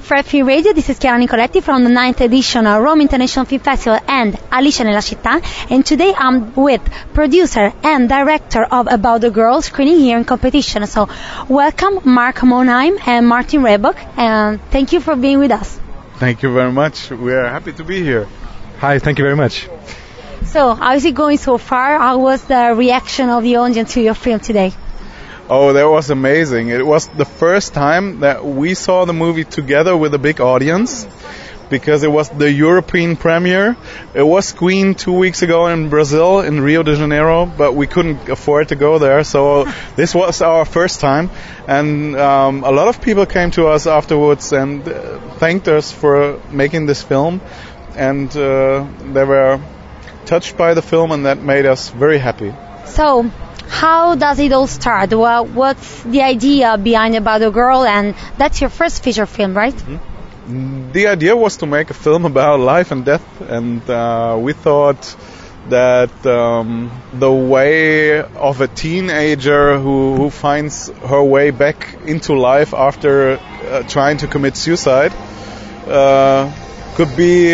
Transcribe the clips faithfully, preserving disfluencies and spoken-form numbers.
Fred Film Radio, this is Chiara Nicoletti from the ninth edition of Rome International Film Festival and Alice nella città, and today I'm with producer and director of About the Girl screening here in competition. So welcome Mark Monheim and Martin Rehbock, and thank you for being with us. Thank you very much. We are happy to be here. Hi, thank you very much. So how is it going so far? How was the reaction of the audience to your film today? Oh, that was amazing. It was the first time that we saw the movie together with a big audience, because it was the European premiere. It was screened two weeks ago in Brazil, in Rio de Janeiro, but we couldn't afford to go there, so this was our first time. And um, a lot of people came to us afterwards and uh, thanked us for making this film, and uh, they were touched by the film, and that made us very happy. So, how does it all start? Well, what's the idea behind About a Girl? And that's your first feature film, right? Mm-hmm. The idea was to make a film about life and death, and uh, we thought that um, the way of a teenager who, who finds her way back into life after uh, trying to commit suicide uh, could be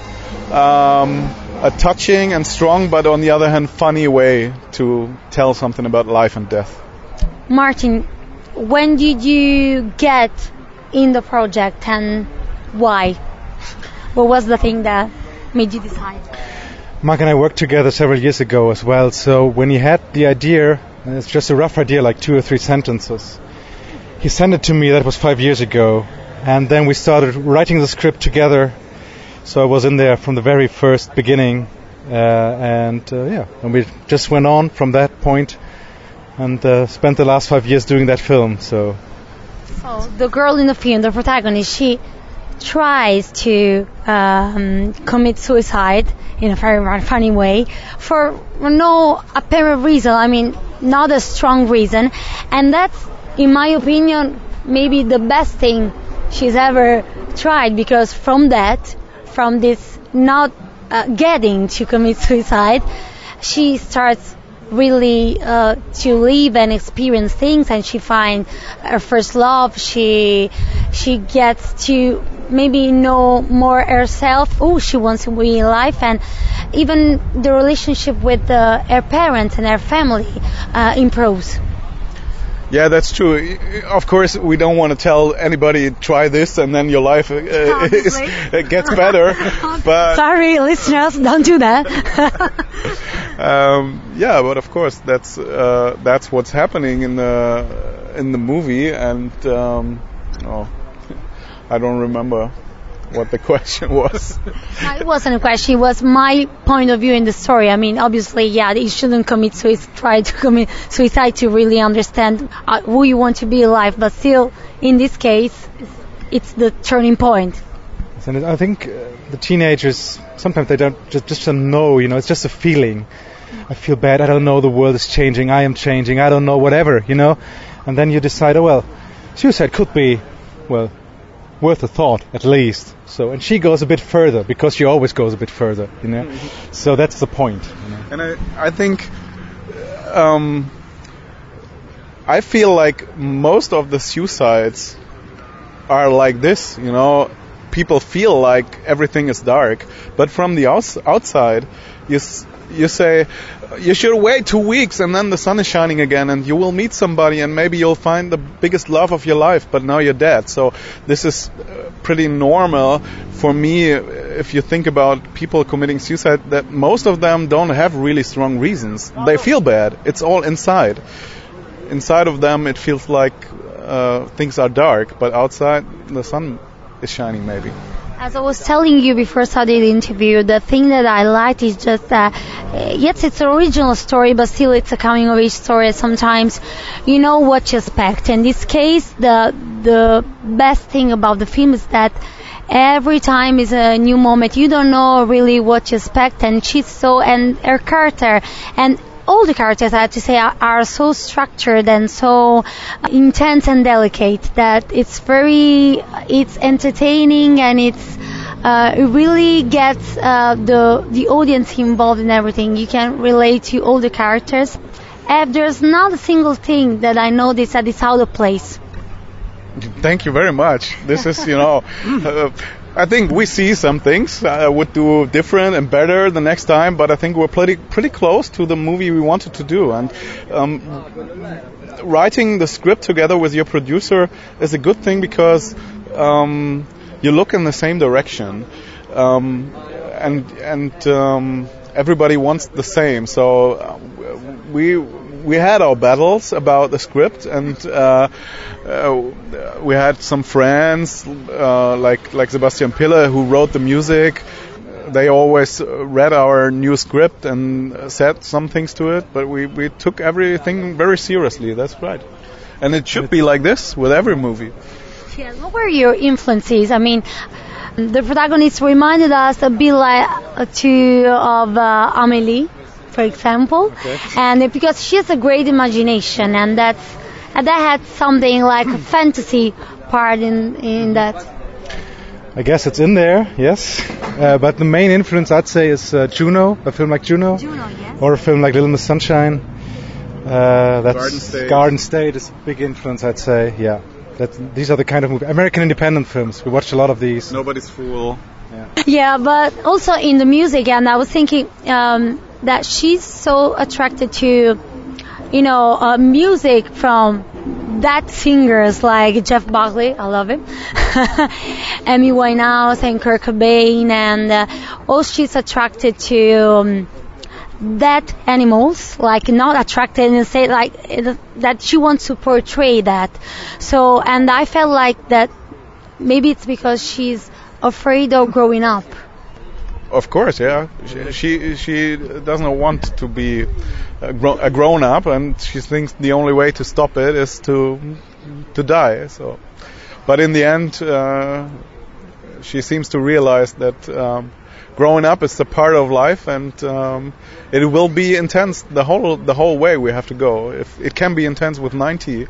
um, a touching and strong, but on the other hand funny way to tell something about life and death. Martin, when did you get in the project and why? What was the thing that made you decide? Mark and I worked together several years ago as well, so when he had the idea, and it's just a rough idea, like two or three sentences, he sent it to me. That was five years ago, and then we started writing the script together. So I was in there from the very first beginning, uh, and uh, yeah, and we just went on from that point, and uh, spent the last five years doing that film. So, so the girl in the film, the protagonist, she tries to um, commit suicide in a very funny way for no apparent reason. I mean, not a strong reason, and that's, in my opinion, maybe the best thing she's ever tried, because from that. From this not uh, getting to commit suicide, she starts really uh, to live and experience things, and she finds her first love. She she gets to maybe know more herself, who she wants to be in life, and even the relationship with uh, her parents and her family uh, improves. Yeah, that's true. Of course, we don't want to tell anybody, try this and then your life uh, is, it gets better. But sorry, listeners, don't do that. um, yeah, but of course, that's uh, that's what's happening in the in the movie, and um, oh, I don't remember what the question was. No, it wasn't a question. It was my point of view in the story. I mean, obviously, yeah, you shouldn't commit suicide, try to commit suicide to really understand uh, who you want to be in life. But still, in this case, it's the turning point. And I think uh, the teenagers, sometimes they don't just, just don't know, you know, it's just a feeling. I feel bad, I don't know, the world is changing, I am changing, I don't know, whatever, you know. And then you decide, oh, well, suicide could be, well, worth a thought, at least. So, and she goes a bit further, because she always goes a bit further, you know. Mm-hmm. So that's the point. You know? And I, I think, um, I feel like most of the suicides are like this, you know. People feel like everything is dark, but from the outs- outside, you s- you say, you should wait two weeks and then the sun is shining again and you will meet somebody and maybe you'll find the biggest love of your life, but now you're dead. So this is uh, pretty normal for me if you think about people committing suicide, that most of them don't have really strong reasons. They feel bad. It's all inside. Inside of them it feels like uh, things are dark, but outside the sun is shining maybe. As I was telling you before starting the interview, the thing that I liked is just that, uh, yes, it's an original story, but still it's a coming-of-age story. Sometimes you know what to expect. In this case, the the best thing about the film is that every time is a new moment. You don't know really what to expect, and she's so, and her character, and all the characters, I have to say, are, are so structured and so intense and delicate that it's very, it's entertaining, and it's uh, it really gets uh, the the audience involved in everything. You can relate to all the characters. And there's not a single thing that I notice that is out of place. Thank you very much. This is, you know, uh, I think we see some things I uh, would do different and better the next time, but I think we're pretty pretty close to the movie we wanted to do. And um, writing the script together with your producer is a good thing because um, you look in the same direction, um, and and um, everybody wants the same. So uh, we. We had our battles about the script, and uh, uh, we had some friends uh, like like Sebastian Pille who wrote the music. They always read our new script and said some things to it, but we, we took everything very seriously. That's right, and it should be like this with every movie. Yeah, what were your influences? I mean, the protagonist reminded us a bit like to of uh, Amélie, for example, okay. And because she has a great imagination, and that's and that had something like a fantasy part in in that. I guess it's in there, yes. Uh, but the main influence, I'd say, is uh, Juno, a film like Juno, Juno, yes. Or a film like Little Miss Sunshine. Uh, that's Garden State. Garden State is a big influence, I'd say. Yeah, that these are the kind of movies. American independent films. We watched a lot of these. Nobody's Fool. Yeah. Yeah, but also in the music, and I was thinking um, that she's so attracted to, you know, uh, music from that singers like Jeff Buckley, I love him, Amy Winehouse and Kurt Cobain, and uh, also she's attracted to um, that animals, like not attracted and say like it, that she wants to portray that. So, and I felt like that maybe it's because she's afraid of growing up. Of course, yeah. She she, she doesn't want to be a, gro- a grown up, and she thinks the only way to stop it is to to die. So, but in the end, uh, she seems to realize that um, growing up is a part of life, and um, it will be intense the whole the whole way we have to go. If it can be intense with ninety.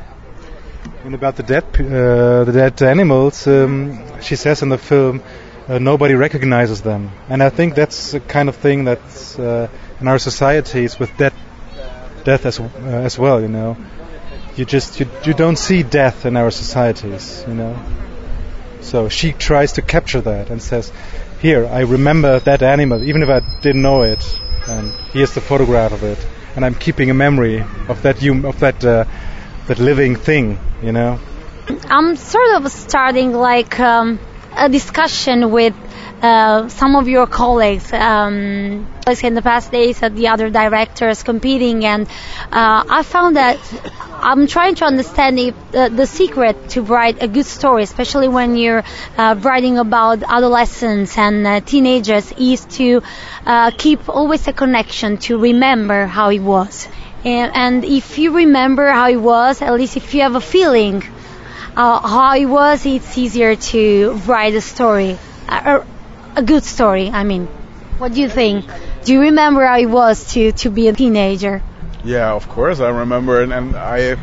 And about the dead uh, the dead animals, um, she says in the film. Uh, nobody recognizes them, and I think that's the kind of thing that's uh, in our societies with death, death as uh, as well. You know, you just you, you don't see death in our societies. You know, so she tries to capture that and says, "Here, I remember that animal, even if I didn't know it, and here's the photograph of it, and I'm keeping a memory of that hum- of that uh, that living thing." You know, I'm sort of starting like. Um a discussion with uh, some of your colleagues, um, like in the past days at the other directors competing, and uh, I found that I'm trying to understand if uh, the secret to write a good story, especially when you're uh, writing about adolescents and uh, teenagers, is to uh, keep always a connection, to remember how it was. And, and if you remember how it was, at least if you have a feeling Uh, how it was, it's easier to write a story, a, a good story, I mean. What do you think? Do you remember how it was to, to be a teenager? Yeah, of course I remember, and, and I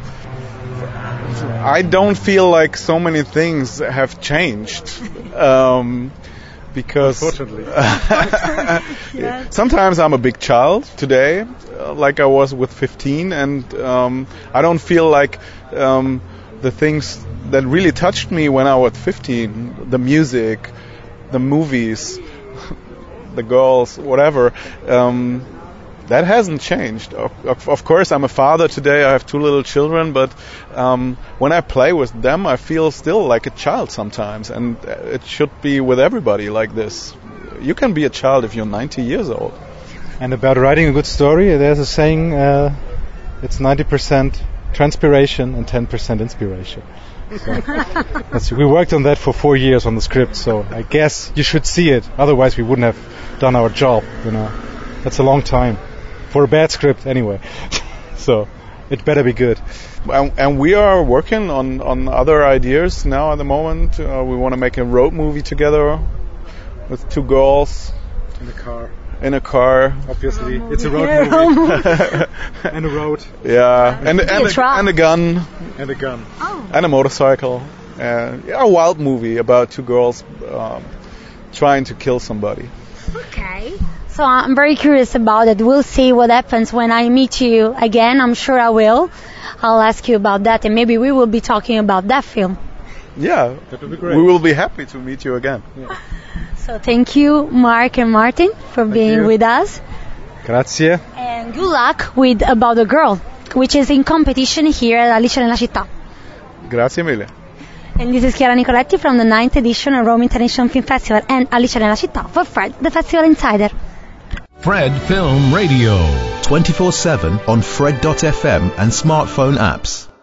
I don't feel like so many things have changed. Um, because Unfortunately. Yeah. Sometimes I'm a big child today, uh, like I was with fifteen, and um, I don't feel like um, the things that really touched me when I was fifteen, the music, the movies, the girls, whatever, um, that hasn't changed. Of, of course, I'm a father today. I have two little children, but um, when I play with them, I feel still like a child sometimes, and it should be with everybody like this. You can be a child if you're ninety years old. And about writing a good story, there's a saying, uh, it's ninety percent transpiration and ten percent inspiration. So that's, we worked on that for four years on the script, so I guess you should see it. Otherwise, we wouldn't have done our job. You know, that's a long time for a bad script, anyway. So it better be good. And, and we are working on, on other ideas now at the moment. Uh, we want to make a road movie together with two girls In the car. in a car. Obviously, it's a road movie. And a road. Yeah, and and a, and a gun. And a gun. Oh. And a motorcycle. And yeah, a wild movie about two girls um, trying to kill somebody. Okay. So I'm very curious about it. We'll see what happens when I meet you again. I'm sure I will. I'll ask you about that, and maybe we will be talking about that film. Yeah, That would be great. we will be happy to meet you again. So thank you, Mark and Martin, for being you. with us. Grazie. And good luck with About a Girl, which is in competition here at Alice nella Città. Grazie mille. And this is Chiara Nicoletti from the ninth edition of Rome International Film Festival and Alice nella Città for Fred, the Festival Insider. Fred Film Radio. twenty-four seven on Fred dot f m and smartphone apps.